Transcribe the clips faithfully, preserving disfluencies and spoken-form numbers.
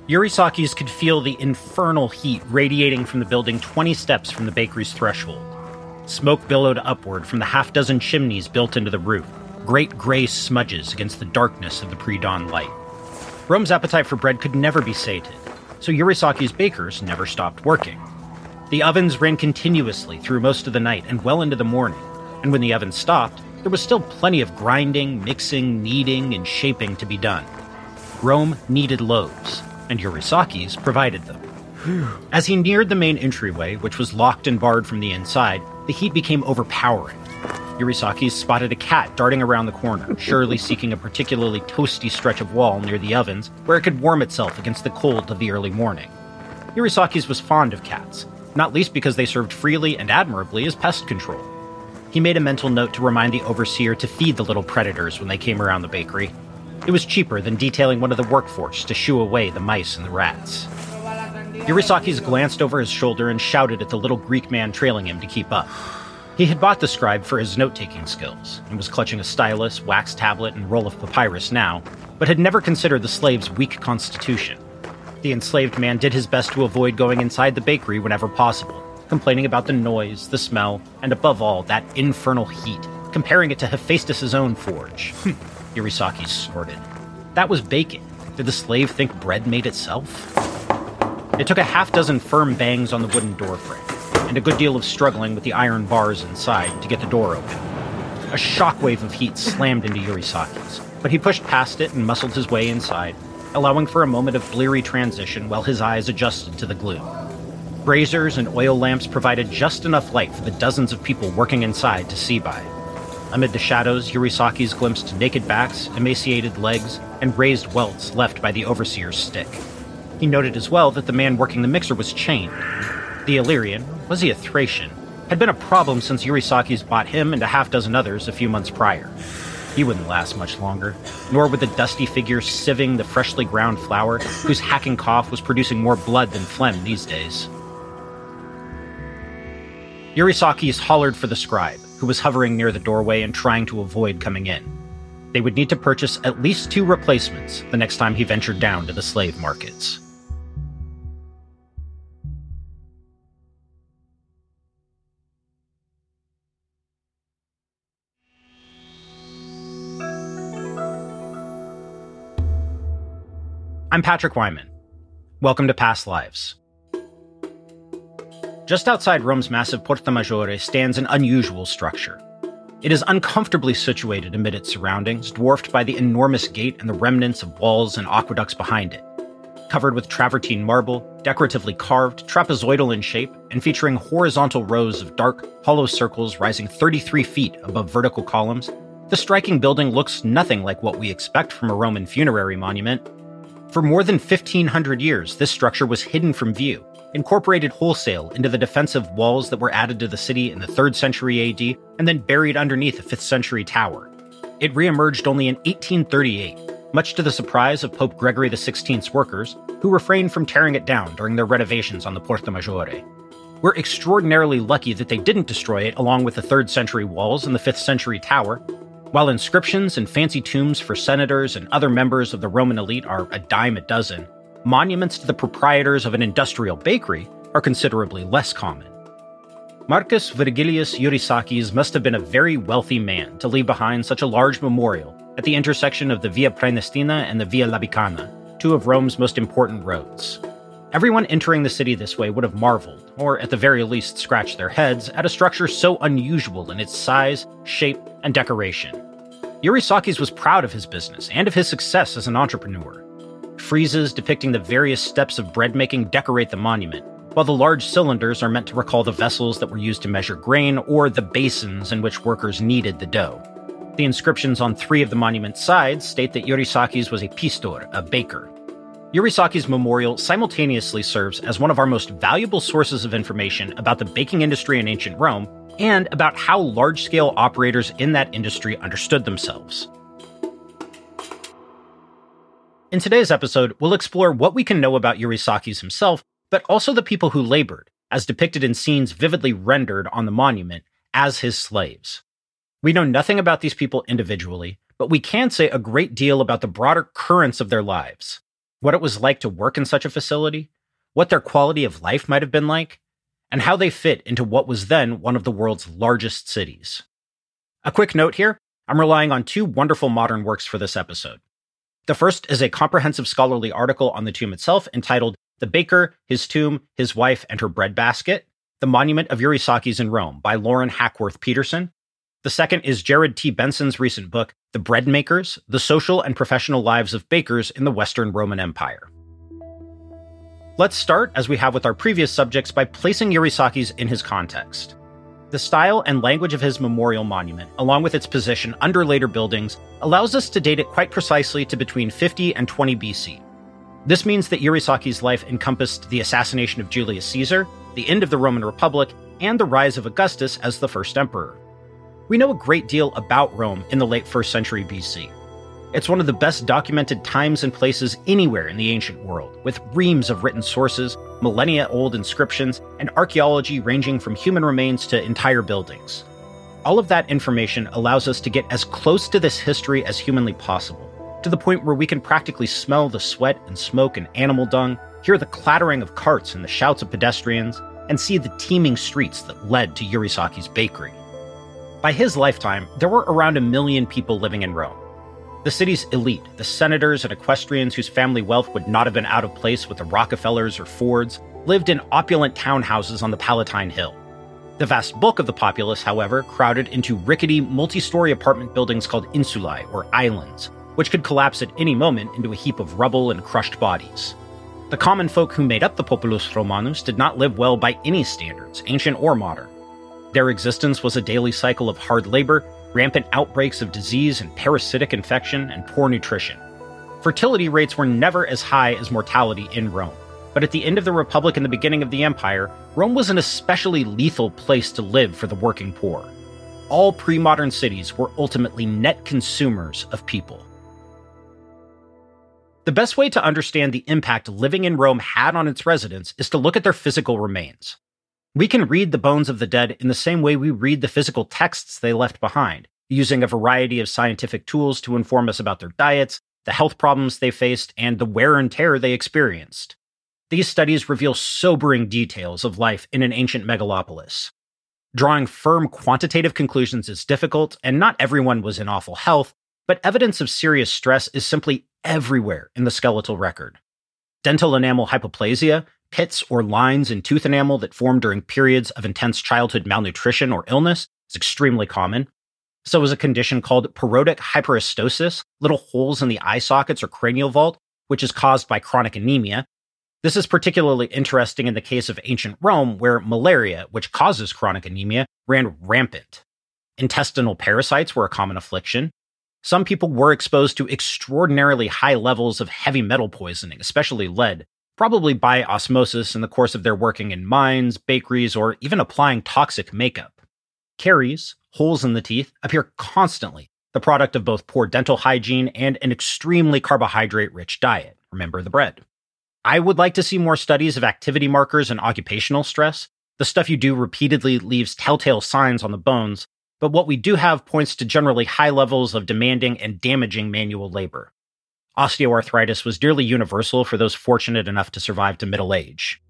Yurisakis could feel the infernal heat radiating from the building twenty steps from the bakery's threshold. Smoke billowed upward from the half-dozen chimneys built into the roof, great gray smudges against the darkness of the pre-dawn light. Rome's appetite for bread could never be sated, so Yurisaki's bakers never stopped working. The ovens ran continuously through most of the night and well into the morning, and when the ovens stopped, there was still plenty of grinding, mixing, kneading, and shaping to be done. Rome needed loaves, and Yurisaki's provided them. As he neared the main entryway, which was locked and barred from the inside, the heat became overpowering. Yurisaki's spotted a cat darting around the corner, surely seeking a particularly toasty stretch of wall near the ovens where it could warm itself against the cold of the early morning. Yurisaki's was fond of cats, not least because they served freely and admirably as pest control. He made a mental note to remind the overseer to feed the little predators when they came around the bakery. It was cheaper than detailing one of the workforce to shoo away the mice and the rats. Yurisaki's glanced over his shoulder and shouted at the little Greek man trailing him to keep up. He had bought the scribe for his note-taking skills, and was clutching a stylus, wax tablet, and roll of papyrus now, but had never considered the slave's weak constitution. The enslaved man did his best to avoid going inside the bakery whenever possible, complaining about the noise, the smell, and above all, that infernal heat, comparing it to Hephaestus' own forge. Yurisaki snorted. That was baking. Did the slave think bread made itself? It took a half-dozen firm bangs on the wooden doorframe, and a good deal of struggling with the iron bars inside to get the door open. A shockwave of heat slammed into Yurisaki's, but he pushed past it and muscled his way inside, allowing for a moment of bleary transition while his eyes adjusted to the gloom. Braziers and oil lamps provided just enough light for the dozens of people working inside to see by. Amid the shadows, Yurisaki's glimpsed naked backs, emaciated legs, and raised welts left by the overseer's stick. He noted as well that the man working the mixer was chained. The Illyrian, was he a Thracian, had been a problem since Yurisaki's bought him and a half-dozen others a few months prior. He wouldn't last much longer, nor would the dusty figure sieving the freshly ground flour, whose hacking cough was producing more blood than phlegm these days. Yurisaki's hollered for the scribe, who was hovering near the doorway and trying to avoid coming in. They would need to purchase at least two replacements the next time he ventured down to the slave markets. I'm Patrick Wyman. Welcome to Past Lives. Just outside Rome's massive Porta Maggiore stands an unusual structure. It is uncomfortably situated amid its surroundings, dwarfed by the enormous gate and the remnants of walls and aqueducts behind it. Covered with travertine marble, decoratively carved, trapezoidal in shape, and featuring horizontal rows of dark, hollow circles rising thirty-three feet above vertical columns, the striking building looks nothing like what we expect from a Roman funerary monument. For more than fifteen hundred years, this structure was hidden from view, incorporated wholesale into the defensive walls that were added to the city in the third century A D, and then buried underneath a fifth century tower. It reemerged only in eighteen thirty-eight, much to the surprise of Pope Gregory the sixteenth's workers, who refrained from tearing it down during their renovations on the Porta Maggiore. We're extraordinarily lucky that they didn't destroy it along with the third century walls and the fifth century tower. While inscriptions and fancy tombs for senators and other members of the Roman elite are a dime a dozen, monuments to the proprietors of an industrial bakery are considerably less common. Marcus Virgilius Yurisakis must have been a very wealthy man to leave behind such a large memorial at the intersection of the Via Praestina and the Via Labicana, two of Rome's most important roads. Everyone entering the city this way would have marveled, or at the very least scratched their heads, at a structure so unusual in its size, shape, and decoration. Yurisaki's was proud of his business and of his success as an entrepreneur. Friezes depicting the various steps of bread making decorate the monument, while the large cylinders are meant to recall the vessels that were used to measure grain or the basins in which workers kneaded the dough. The inscriptions on three of the monument's sides state that Yurisaki's was a pistor, a baker. Yurisaki's memorial simultaneously serves as one of our most valuable sources of information about the baking industry in ancient Rome and about how large-scale operators in that industry understood themselves. In today's episode, we'll explore what we can know about Yurisaki's himself, but also the people who labored, as depicted in scenes vividly rendered on the monument, as his slaves. We know nothing about these people individually, but we can say a great deal about the broader currents of their lives. what it was like to work in such a facility, what their quality of life might have been like, and how they fit into what was then one of the world's largest cities. A quick note here, I'm relying on two wonderful modern works for this episode. The first is a comprehensive scholarly article on the tomb itself entitled The Baker, His Tomb, His Wife, and Her Breadbasket, The Monument of Yurisaki's in Rome by Lauren Hackworth Peterson. The second is Jared T. Benson's recent book, The Bread Makers, The Social and Professional Lives of Bakers in the Western Roman Empire. Let's start, as we have with our previous subjects, by placing Yurisaki's in his context. The style and language of his memorial monument, along with its position under later buildings, allows us to date it quite precisely to between fifty and twenty B C. This means that Yurisaki's life encompassed the assassination of Julius Caesar, the end of the Roman Republic, and the rise of Augustus as the first emperor. We know a great deal about Rome in the late first century B C. It's one of the best documented times and places anywhere in the ancient world, with reams of written sources, millennia-old inscriptions, and archaeology ranging from human remains to entire buildings. All of that information allows us to get as close to this history as humanly possible, to the point where we can practically smell the sweat and smoke and animal dung, hear the clattering of carts and the shouts of pedestrians, and see the teeming streets that led to Yurisaki's bakery. By his lifetime, there were around a million people living in Rome. The city's elite, the senators and equestrians whose family wealth would not have been out of place with the Rockefellers or Fords, lived in opulent townhouses on the Palatine Hill. The vast bulk of the populace, however, crowded into rickety, multi-story apartment buildings called insulae, or islands, which could collapse at any moment into a heap of rubble and crushed bodies. The common folk who made up the Populus Romanus did not live well by any standards, ancient or modern. Their existence was a daily cycle of hard labor, rampant outbreaks of disease and parasitic infection, and poor nutrition. Fertility rates were never as high as mortality in Rome, but at the end of the Republic and the beginning of the Empire, Rome was an especially lethal place to live for the working poor. All pre-modern cities were ultimately net consumers of people. The best way to understand the impact living in Rome had on its residents is to look at their physical remains. We can read the bones of the dead in the same way we read the physical texts they left behind, using a variety of scientific tools to inform us about their diets, the health problems they faced, and the wear and tear they experienced. These studies reveal sobering details of life in an ancient megalopolis. Drawing firm quantitative conclusions is difficult, and not everyone was in awful health, but evidence of serious stress is simply everywhere in the skeletal record. Dental enamel hypoplasia, pits or lines in tooth enamel that form during periods of intense childhood malnutrition or illness, is extremely common. So is a condition called parodic hyperestosis, little holes in the eye sockets or cranial vault, which is caused by chronic anemia. This is particularly interesting in the case of ancient Rome, where malaria, which causes chronic anemia, ran rampant. Intestinal parasites were a common affliction. Some people were exposed to extraordinarily high levels of heavy metal poisoning, especially lead, probably by osmosis in the course of their working in mines, bakeries, or even applying toxic makeup. Caries, holes in the teeth, appear constantly, the product of both poor dental hygiene and an extremely carbohydrate-rich diet. Remember the bread. I would like to see more studies of activity markers and occupational stress. The stuff you do repeatedly leaves telltale signs on the bones, but what we do have points to generally high levels of demanding and damaging manual labor. Osteoarthritis was nearly universal for those fortunate enough to survive to middle age.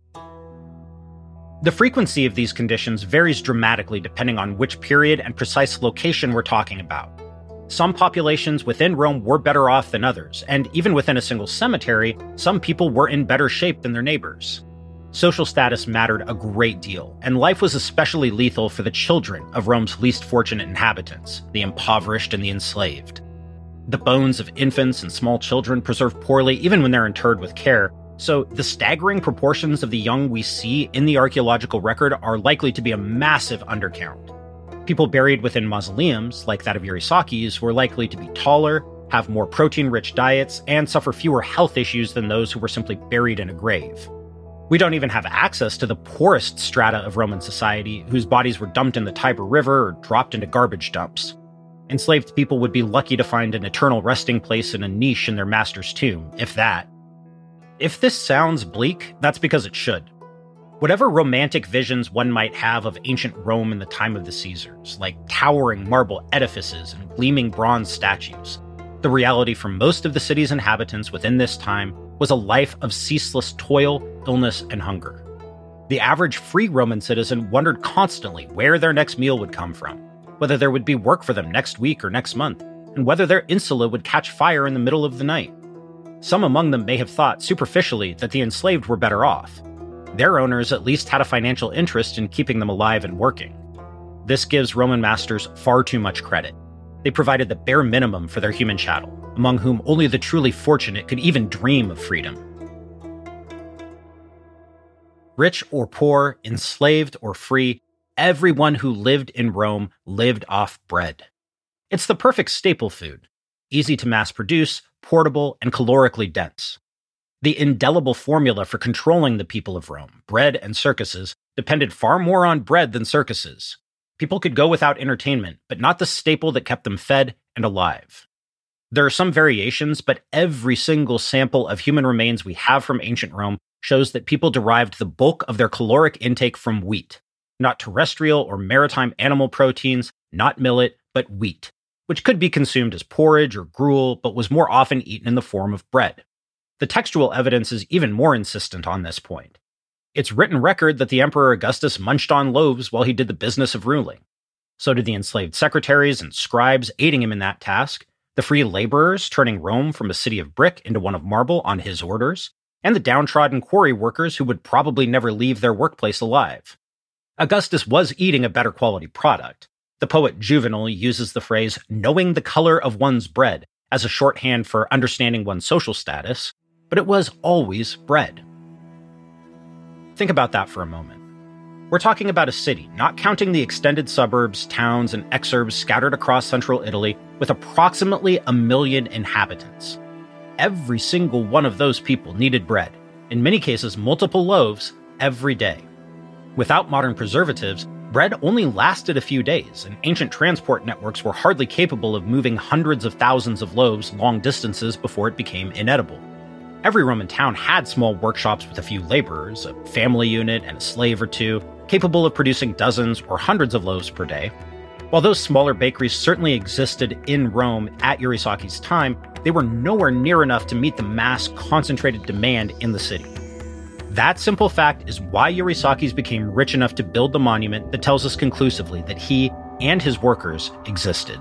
The frequency of these conditions varies dramatically depending on which period and precise location we're talking about. Some populations within Rome were better off than others, and even within a single cemetery, some people were in better shape than their neighbors. Social status mattered a great deal, and life was especially lethal for the children of Rome's least fortunate inhabitants, the impoverished and the enslaved. The bones of infants and small children preserve poorly even when they're interred with care, so the staggering proportions of the young we see in the archaeological record are likely to be a massive undercount. People buried within mausoleums, like that of Yurisaki's, were likely to be taller, have more protein-rich diets, and suffer fewer health issues than those who were simply buried in a grave. We don't even have access to the poorest strata of Roman society, whose bodies were dumped in the Tiber River or dropped into garbage dumps. Enslaved people would be lucky to find an eternal resting place in a niche in their master's tomb, if that. If this sounds bleak, that's because it should. Whatever romantic visions one might have of ancient Rome in the time of the Caesars, like towering marble edifices and gleaming bronze statues, the reality for most of the city's inhabitants within this time was a life of ceaseless toil, illness, and hunger. The average free Roman citizen wondered constantly where their next meal would come from, whether there would be work for them next week or next month, and whether their insula would catch fire in the middle of the night. Some among them may have thought superficially that the enslaved were better off. Their owners at least had a financial interest in keeping them alive and working. This gives Roman masters far too much credit. They provided the bare minimum for their human chattel, among whom only the truly fortunate could even dream of freedom. Rich or poor, enslaved or free, everyone who lived in Rome lived off bread. It's the perfect staple food, easy to mass produce, portable, and calorically dense. The indelible formula for controlling the people of Rome, bread and circuses, depended far more on bread than circuses. People could go without entertainment, but not the staple that kept them fed and alive. There are some variations, but every single sample of human remains we have from ancient Rome shows that people derived the bulk of their caloric intake from wheat, not terrestrial or maritime animal proteins, not millet, but wheat, which could be consumed as porridge or gruel, but was more often eaten in the form of bread. The textual evidence is even more insistent on this point. It's written record that the Emperor Augustus munched on loaves while he did the business of ruling. So did the enslaved secretaries and scribes aiding him in that task, the free laborers turning Rome from a city of brick into one of marble on his orders, and the downtrodden quarry workers who would probably never leave their workplace alive. Augustus was eating a better quality product. The poet Juvenal uses the phrase knowing the color of one's bread as a shorthand for understanding one's social status, but it was always bread. Think about that for a moment. We're talking about a city, not counting the extended suburbs, towns, and exurbs scattered across central Italy, with approximately a million inhabitants. Every single one of those people needed bread, in many cases multiple loaves, every day. Without modern preservatives, bread only lasted a few days, and ancient transport networks were hardly capable of moving hundreds of thousands of loaves long distances before it became inedible. Every Roman town had small workshops with a few laborers, a family unit, and a slave or two, capable of producing dozens or hundreds of loaves per day. While those smaller bakeries certainly existed in Rome at Yurisaki's time, they were nowhere near enough to meet the mass concentrated demand in the city. That simple fact is why Yurisaki's became rich enough to build the monument that tells us conclusively that he and his workers existed.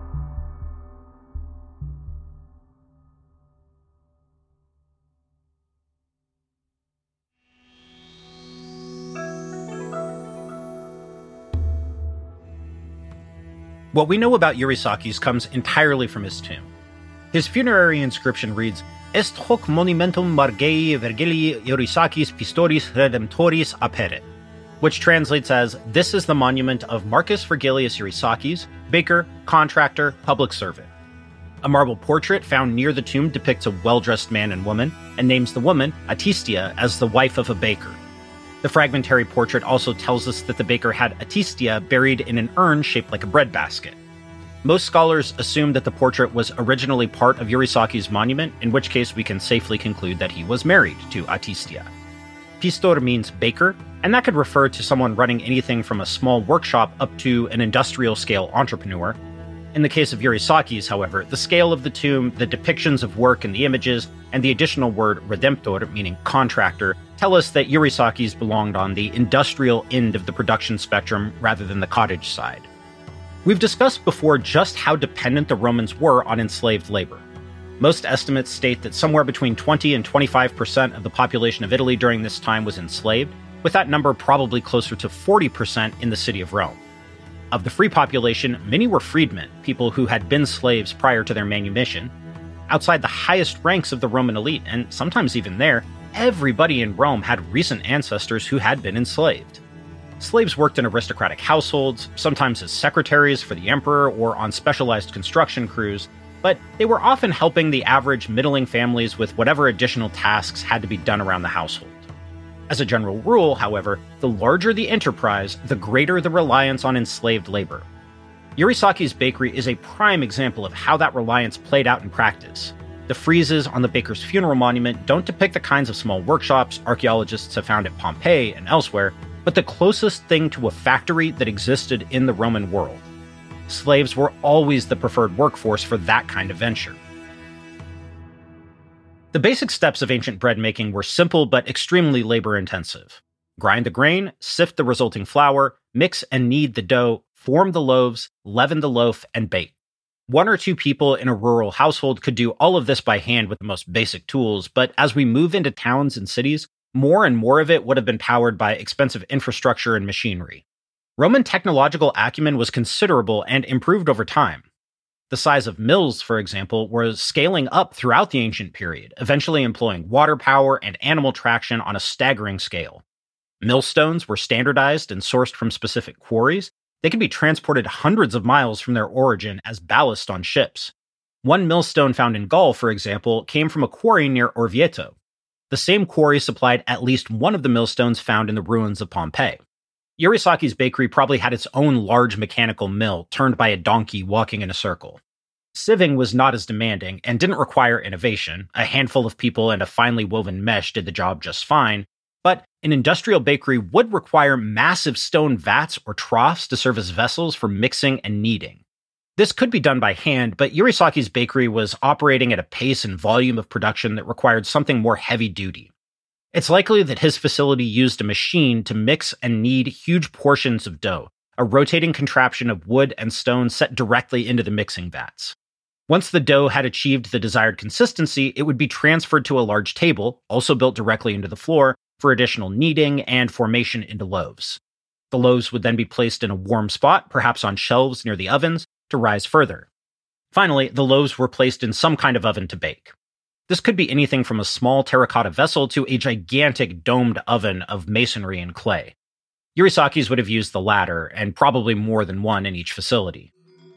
What we know about Yurisaki's comes entirely from his tomb. His funerary inscription reads, Est hoc monumentum Margei Vergilii Yurisaki's Pistoris Redemptoris Aperet, which translates as, This is the monument of Marcus Vergilius Yurisaki's, baker, contractor, public servant. A marble portrait found near the tomb depicts a well-dressed man and woman, and names the woman, Atistia, as the wife of a baker. The fragmentary portrait also tells us that the baker had Atistia buried in an urn shaped like a breadbasket. Most scholars assume that the portrait was originally part of Yurisaki's monument, in which case we can safely conclude that he was married to Atistia. Pistor means baker, and that could refer to someone running anything from a small workshop up to an industrial-scale entrepreneur. In the case of Yurisaki's, however, the scale of the tomb, the depictions of work in the images, and the additional word redemptor, meaning contractor, tell us that Yurisaki's belonged on the industrial end of the production spectrum rather than the cottage side. We've discussed before just how dependent the Romans were on enslaved labor. Most estimates state that somewhere between twenty and twenty-five percent of the population of Italy during this time was enslaved, with that number probably closer to forty percent in the city of Rome. Of the free population, many were freedmen, people who had been slaves prior to their manumission. Outside the highest ranks of the Roman elite, and sometimes even there, everybody in Rome had recent ancestors who had been enslaved. Slaves worked in aristocratic households, sometimes as secretaries for the emperor or on specialized construction crews, but they were often helping the average middling families with whatever additional tasks had to be done around the household. As a general rule, however, the larger the enterprise, the greater the reliance on enslaved labor. Yurisaki's bakery is a prime example of how that reliance played out in practice. The friezes on the baker's funeral monument don't depict the kinds of small workshops archaeologists have found at Pompeii and elsewhere, but the closest thing to a factory that existed in the Roman world. Slaves were always the preferred workforce for that kind of venture. The basic steps of ancient bread making were simple but extremely labor-intensive. Grind the grain, sift the resulting flour, mix and knead the dough, form the loaves, leaven the loaf, and bake. One or two people in a rural household could do all of this by hand with the most basic tools, but as we move into towns and cities, more and more of it would have been powered by expensive infrastructure and machinery. Roman technological acumen was considerable and improved over time. The size of mills, for example, was scaling up throughout the ancient period, eventually employing water power and animal traction on a staggering scale. Millstones were standardized and sourced from specific quarries. They could be transported hundreds of miles from their origin as ballast on ships. One millstone found in Gaul, for example, came from a quarry near Orvieto. The same quarry supplied at least one of the millstones found in the ruins of Pompeii. Yurisaki's bakery probably had its own large mechanical mill turned by a donkey walking in a circle. Sieving was not as demanding and didn't require innovation. A handful of people and a finely woven mesh did the job just fine, but an industrial bakery would require massive stone vats or troughs to serve as vessels for mixing and kneading. This could be done by hand, but Yurisaki's bakery was operating at a pace and volume of production that required something more heavy-duty. It's likely that his facility used a machine to mix and knead huge portions of dough, a rotating contraption of wood and stone set directly into the mixing vats. Once the dough had achieved the desired consistency, it would be transferred to a large table, also built directly into the floor, for additional kneading and formation into loaves. The loaves would then be placed in a warm spot, perhaps on shelves near the ovens, to rise further. Finally, the loaves were placed in some kind of oven to bake. This could be anything from a small terracotta vessel to a gigantic domed oven of masonry and clay. Yurisaki's would have used the latter, and probably more than one in each facility.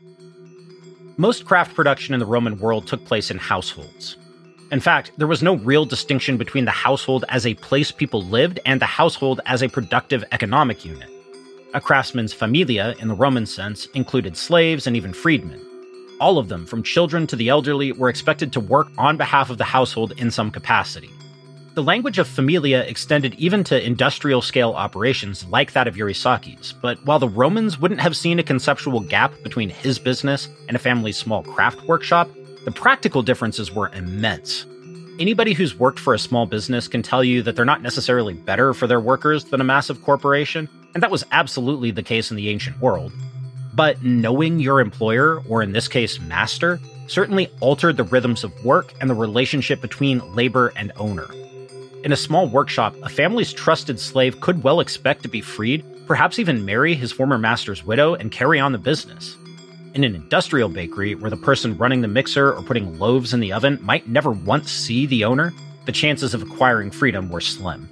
Most craft production in the Roman world took place in households. In fact, there was no real distinction between the household as a place people lived and the household as a productive economic unit. A craftsman's familia, in the Roman sense, included slaves and even freedmen. All of them, from children to the elderly, were expected to work on behalf of the household in some capacity. The language of familia extended even to industrial-scale operations like that of Yurisaki's, but while the Romans wouldn't have seen a conceptual gap between his business and a family's small craft workshop, the practical differences were immense. Anybody who's worked for a small business can tell you that they're not necessarily better for their workers than a massive corporation, and that was absolutely the case in the ancient world. But knowing your employer, or in this case, master, certainly altered the rhythms of work and the relationship between labor and owner. In a small workshop, a family's trusted slave could well expect to be freed, perhaps even marry his former master's widow and carry on the business. In an industrial bakery, where the person running the mixer or putting loaves in the oven might never once see the owner, the chances of acquiring freedom were slim.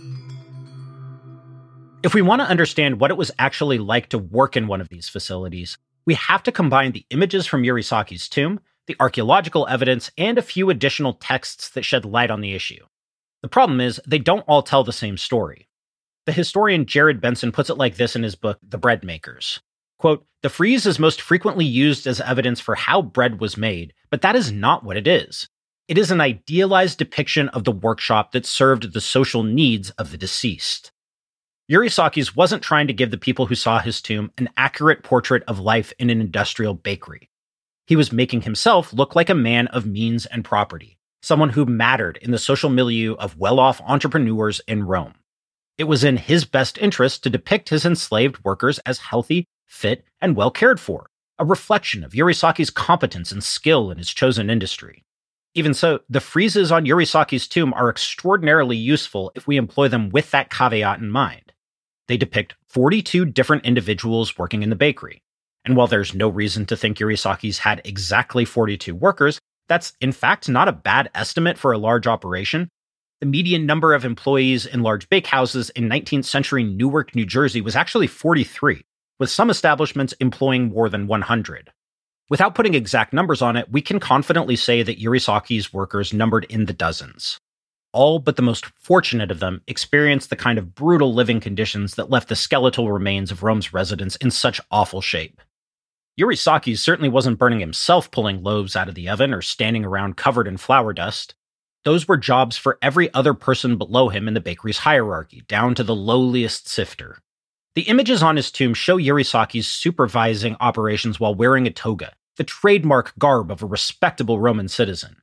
If we want to understand what it was actually like to work in one of these facilities, we have to combine the images from Yurisaki's tomb, the archaeological evidence, and a few additional texts that shed light on the issue. The problem is, they don't all tell the same story. The historian Jared Benson puts it like this in his book, The Bread Makers. Quote, "The frieze is most frequently used as evidence for how bread was made, but that is not what it is. It is an idealized depiction of the workshop that served the social needs of the deceased." Yurisaki's wasn't trying to give the people who saw his tomb an accurate portrait of life in an industrial bakery. He was making himself look like a man of means and property, someone who mattered in the social milieu of well-off entrepreneurs in Rome. It was in his best interest to depict his enslaved workers as healthy, fit, and well cared for, a reflection of Yurisaki's competence and skill in his chosen industry. Even so, the friezes on Yurisaki's tomb are extraordinarily useful if we employ them with that caveat in mind. They depict forty-two different individuals working in the bakery. And while there's no reason to think Yurisaki's had exactly forty-two workers, that's in fact not a bad estimate for a large operation. The median number of employees in large bakehouses in nineteenth century Newark, New Jersey was actually forty-three, with some establishments employing more than one hundred. Without putting exact numbers on it, we can confidently say that Yurisaki's workers numbered in the dozens. All but the most fortunate of them experienced the kind of brutal living conditions that left the skeletal remains of Rome's residents in such awful shape. Yurisaki's certainly wasn't burning himself pulling loaves out of the oven or standing around covered in flour dust. Those were jobs for every other person below him in the bakery's hierarchy, down to the lowliest sifter. The images on his tomb show Yurisaki's supervising operations while wearing a toga, the trademark garb of a respectable Roman citizen.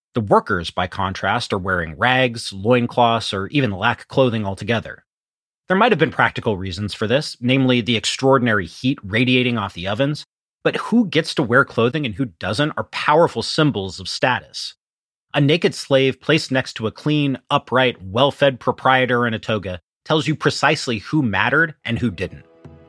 The workers, by contrast, are wearing rags, loincloths, or even lack clothing altogether. There might have been practical reasons for this, namely the extraordinary heat radiating off the ovens, but who gets to wear clothing and who doesn't are powerful symbols of status. A naked slave placed next to a clean, upright, well-fed proprietor in a toga tells you precisely who mattered and who didn't.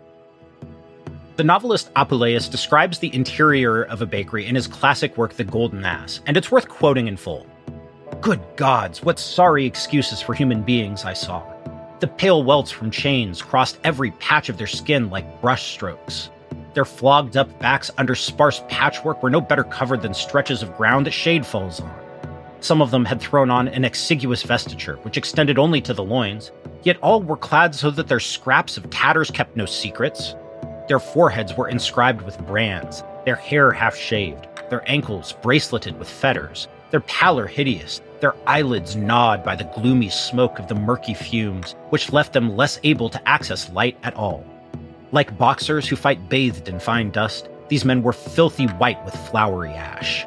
The novelist Apuleius describes the interior of a bakery in his classic work The Golden Ass, and it's worth quoting in full. "Good gods, what sorry excuses for human beings I saw. The pale welts from chains crossed every patch of their skin like brush strokes. Their flogged up backs under sparse patchwork were no better covered than stretches of ground that shade falls on. Some of them had thrown on an exiguous vestiture, which extended only to the loins, yet all were clad so that their scraps of tatters kept no secrets. Their foreheads were inscribed with brands, their hair half-shaved, their ankles braceleted with fetters, their pallor hideous, their eyelids gnawed by the gloomy smoke of the murky fumes, which left them less able to access light at all. Like boxers who fight bathed in fine dust, these men were filthy white with floury ash."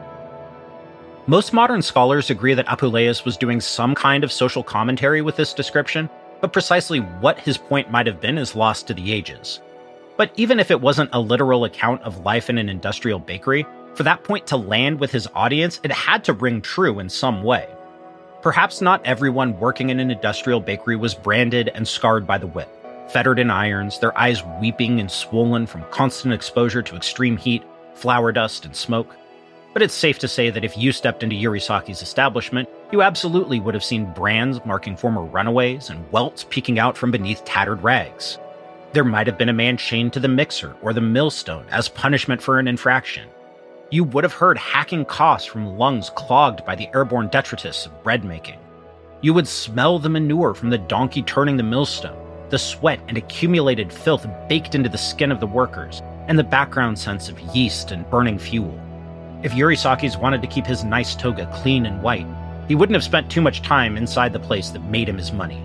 Most modern scholars agree that Apuleius was doing some kind of social commentary with this description, but precisely what his point might have been is lost to the ages. But even if it wasn't a literal account of life in an industrial bakery, for that point to land with his audience, it had to ring true in some way. Perhaps not everyone working in an industrial bakery was branded and scarred by the whip, fettered in irons, their eyes weeping and swollen from constant exposure to extreme heat, flour dust, and smoke. But it's safe to say that if you stepped into Yurisaki's establishment, you absolutely would have seen brands marking former runaways and welts peeking out from beneath tattered rags. There might have been a man chained to the mixer or the millstone as punishment for an infraction. You would have heard hacking coughs from lungs clogged by the airborne detritus of bread making. You would smell the manure from the donkey turning the millstone, the sweat and accumulated filth baked into the skin of the workers, and the background sense of yeast and burning fuel. If Yurisaki's wanted to keep his nice toga clean and white, he wouldn't have spent too much time inside the place that made him his money.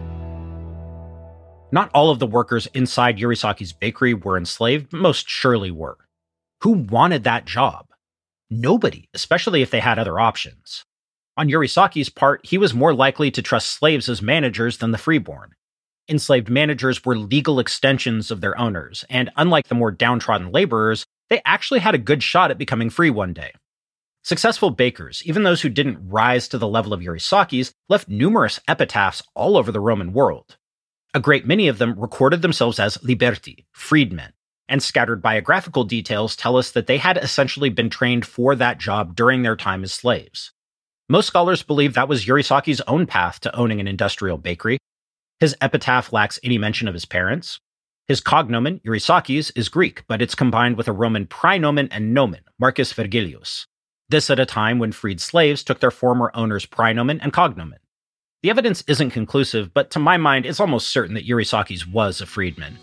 Not all of the workers inside Yurisaki's bakery were enslaved, but most surely were. Who wanted that job? Nobody, especially if they had other options. On Yurisaki's part, he was more likely to trust slaves as managers than the freeborn. Enslaved managers were legal extensions of their owners, and unlike the more downtrodden laborers, they actually had a good shot at becoming free one day. Successful bakers, even those who didn't rise to the level of Yurisaki's, left numerous epitaphs all over the Roman world. A great many of them recorded themselves as liberti, freedmen, and scattered biographical details tell us that they had essentially been trained for that job during their time as slaves. Most scholars believe that was Yurisaki's own path to owning an industrial bakery. His epitaph lacks any mention of his parents. His cognomen, Yurisaki's, is Greek, but it's combined with a Roman praenomen and nomen, Marcus Vergilius. This at a time when freed slaves took their former owner's praenomen and cognomen. The evidence isn't conclusive, but to my mind, it's almost certain that Yurisaki's was a freedman.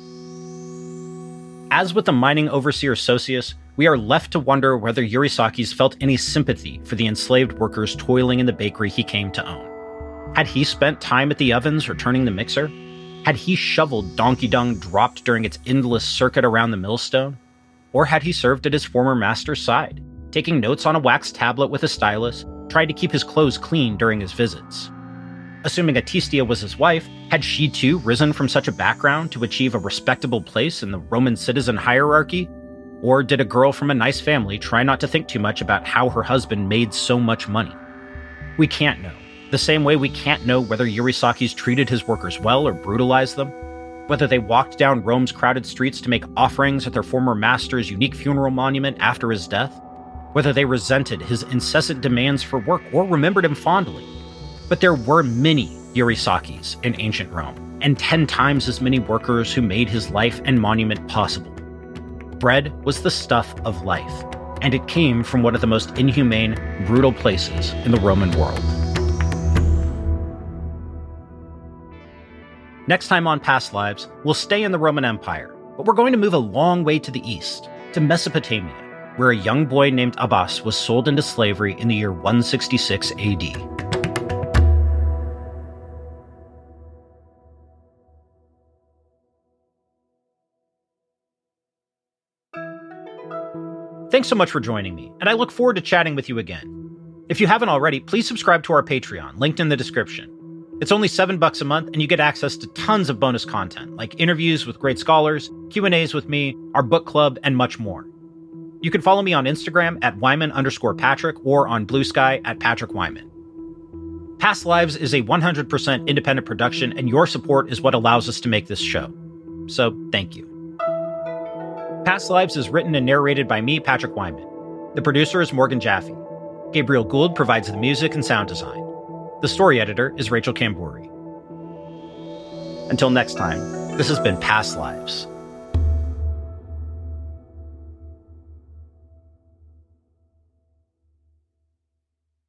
As with the mining overseer Sosius, we are left to wonder whether Yurisaki's felt any sympathy for the enslaved workers toiling in the bakery he came to own. Had he spent time at the ovens or turning the mixer? Had he shoveled donkey dung dropped during its endless circuit around the millstone? Or had he served at his former master's side, taking notes on a wax tablet with a stylus, tried to keep his clothes clean during his visits? Assuming Atistia was his wife, had she too risen from such a background to achieve a respectable place in the Roman citizen hierarchy? Or did a girl from a nice family try not to think too much about how her husband made so much money? We can't know. The same way we can't know whether Yurisaki's treated his workers well or brutalized them, whether they walked down Rome's crowded streets to make offerings at their former master's unique funeral monument after his death, whether they resented his incessant demands for work or remembered him fondly. But there were many Yurisaki's in ancient Rome, and ten times as many workers who made his life and monument possible. Bread was the stuff of life, and it came from one of the most inhumane, brutal places in the Roman world. Next time on Past Lives, we'll stay in the Roman Empire, but we're going to move a long way to the east, to Mesopotamia, where a young boy named Abbas was sold into slavery in the year one sixty-six A D. Thanks so much for joining me, and I look forward to chatting with you again. If you haven't already, please subscribe to our Patreon, linked in the description. It's only seven bucks a month, and you get access to tons of bonus content, like interviews with great scholars, Q and A's with me, our book club, and much more. You can follow me on Instagram at Wyman underscore Patrick or on Blue Sky at Patrick Wyman. Past Lives is a one hundred percent independent production, and your support is what allows us to make this show. So, thank you. Past Lives is written and narrated by me, Patrick Wyman. The producer is Morgan Jaffe. Gabriel Gould provides the music and sound design. The story editor is Rachel Kamburi. Until next time, this has been Past Lives.